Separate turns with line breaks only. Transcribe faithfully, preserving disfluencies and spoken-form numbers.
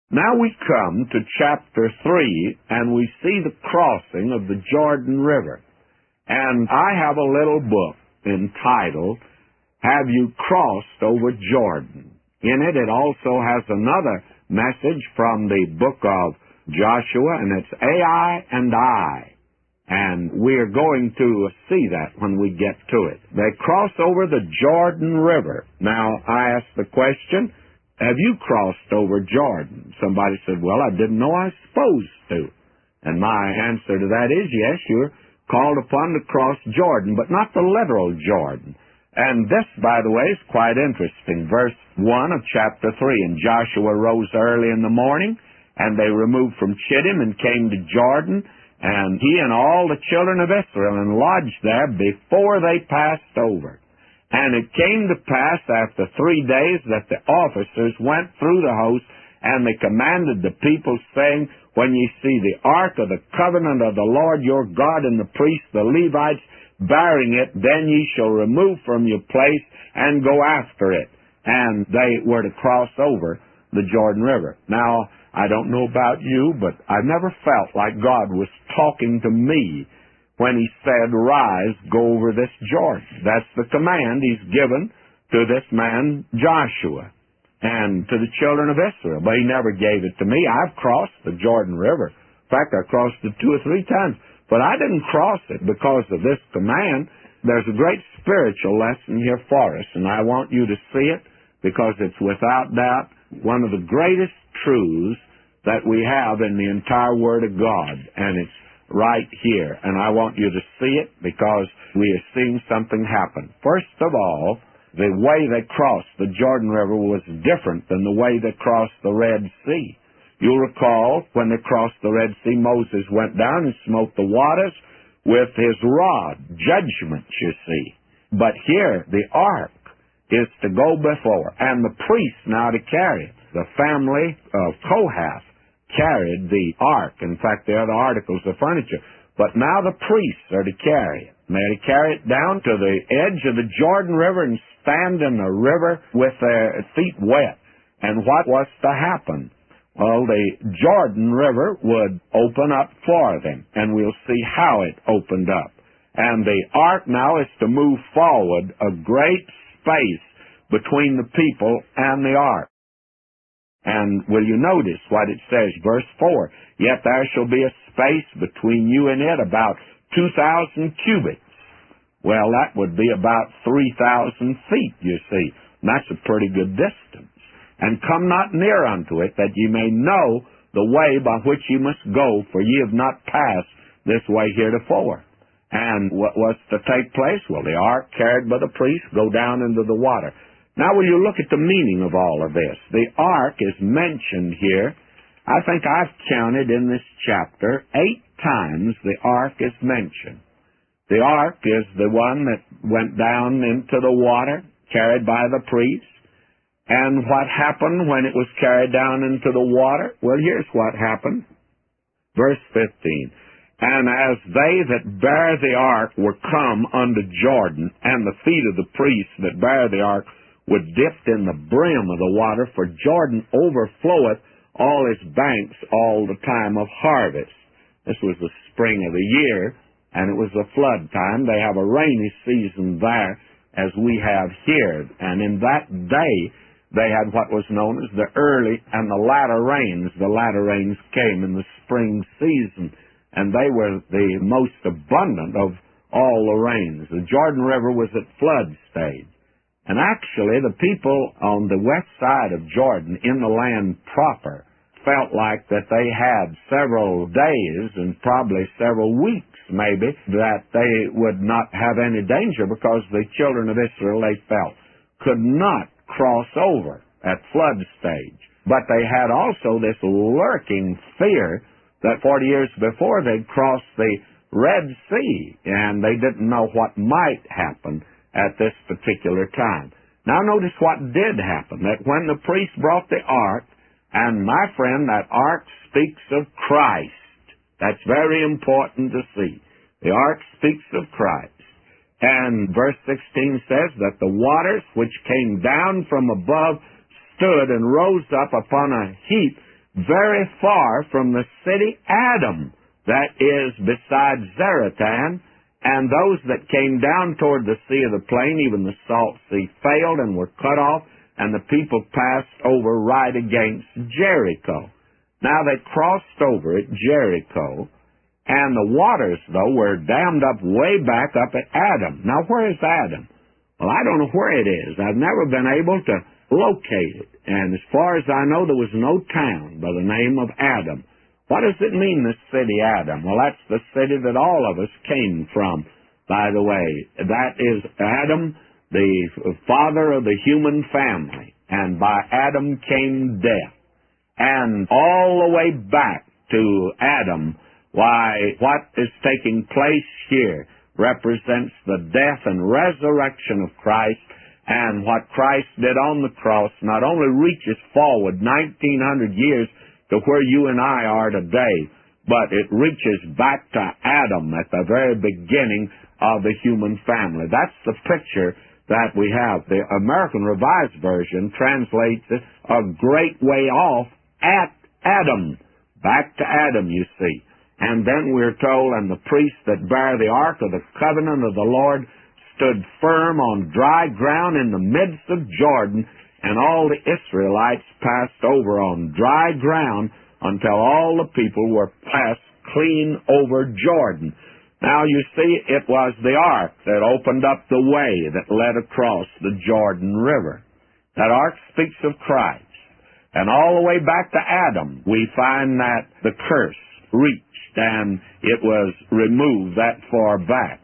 Now we come to chapter three, and we see the crossing of the Jordan River. And I have a little book entitled, Have You Crossed Over Jordan? In it, it also has another message from the book of Joshua, and it's Ai and I. And we're going to see that when we get to it. They cross over the Jordan River. Now, I asked the question, have you crossed over Jordan? Somebody said, well, I didn't know I was supposed to. And my answer to that is, yes, you're called upon to cross Jordan, but not the literal Jordan. And this, by the way, is quite interesting. Verse one of chapter three, And Joshua rose early in the morning, and they removed from Chittim and came to Jordan, and he and all the children of Israel, and lodged there before they passed over. And it came to pass after three days that the officers went through the host, and they commanded the people, saying, When ye see the ark of the covenant of the Lord your God, and the priests, the Levites, bearing it, then ye shall remove from your place and go after it. And they were to cross over the Jordan River. Now, I don't know about you, but I've never felt like God was talking to me when He said, Rise, go over this Jordan. That's the command He's given to this man, Joshua, and to the children of Israel. But He never gave it to me. I've crossed the Jordan River. In fact, I crossed it two or three times. But I didn't cross it because of this command. There's a great spiritual lesson here for us, and I want you to see it because it's without doubt one of the greatest truths that we have in the entire Word of God, and it's right here. And I want you to see it because we are seeing something happen. First of all, the way they crossed the Jordan River was different than the way they crossed the Red Sea. You'll recall when they crossed the Red Sea, Moses went down and smote the waters with his rod, judgment, you see. But here, the ark is to go before, and the priests now to carry it. The family of Kohath carried the ark. In fact, the other articles of furniture. But now the priests are to carry it. And they're to carry it down to the edge of the Jordan River and stand in the river with their feet wet. And what was to happen? Well, the Jordan River would open up for them, and we'll see how it opened up. And the ark now is to move forward a great space between the people and the ark. And will you notice what it says, verse four, Yet there shall be a space between you and it about two thousand cubits. Well, that would be about three thousand feet, you see. And that's a pretty good distance. And come not near unto it, that ye may know the way by which ye must go, for ye have not passed this way heretofore. And what was to take place? Well, the ark carried by the priest go down into the water. Now, will you look at the meaning of all of this? The ark is mentioned here. I think I've counted in this chapter eight times the ark is mentioned. The ark is the one that went down into the water, carried by the priest. And what happened when it was carried down into the water? Well, here's what happened. Verse fifteen. And as they that bear the ark were come unto Jordan, and the feet of the priests that bear the ark were dipped in the brim of the water, for Jordan overfloweth all its banks all the time of harvest. This was the spring of the year, and it was the flood time. They have a rainy season there, as we have here. And in that day, they had what was known as the early and the latter rains. The latter rains came in the spring season, and they were the most abundant of all the rains. The Jordan River was at flood stage. And actually, the people on the west side of Jordan, in the land proper, felt like that they had several days and probably several weeks, maybe, that they would not have any danger because the children of Israel, they felt, could not cross over at flood stage. But they had also this lurking fear that forty years before they'd crossed the Red Sea, and they didn't know what might happen at this particular time. Now notice what did happen, that when the priest brought the ark, and my friend, that ark speaks of Christ. That's very important to see. The ark speaks of Christ. And verse sixteen says that the waters which came down from above stood and rose up upon a heap very far from the city Adam that is beside Zaretan, and those that came down toward the Sea of the Plain, even the Salt Sea, failed and were cut off, and the people passed over right against Jericho. Now they crossed over at Jericho, and the waters, though, were dammed up way back up at Adam. Now, where is Adam? Well, I don't know where it is. I've never been able to locate it. And as far as I know, there was no town by the name of Adam. What does it mean, this city Adam? Well, that's the city that all of us came from, by the way. That is Adam, the father of the human family. And by Adam came death. And all the way back to Adam, why, what is taking place here represents the death and resurrection of Christ, and what Christ did on the cross not only reaches forward nineteen hundred years to where you and I are today, but it reaches back to Adam at the very beginning of the human family. That's the picture that we have. The American Revised Version translates it a great way off at Adam. Back to Adam, you see. And then we're told, and the priests that bear the ark of the covenant of the Lord stood firm on dry ground in the midst of Jordan, and all the Israelites passed over on dry ground until all the people were passed clean over Jordan. Now, you see, it was the ark that opened up the way that led across the Jordan River. That ark speaks of Christ. And all the way back to Adam, we find that the curse reached, and it was removed that far back.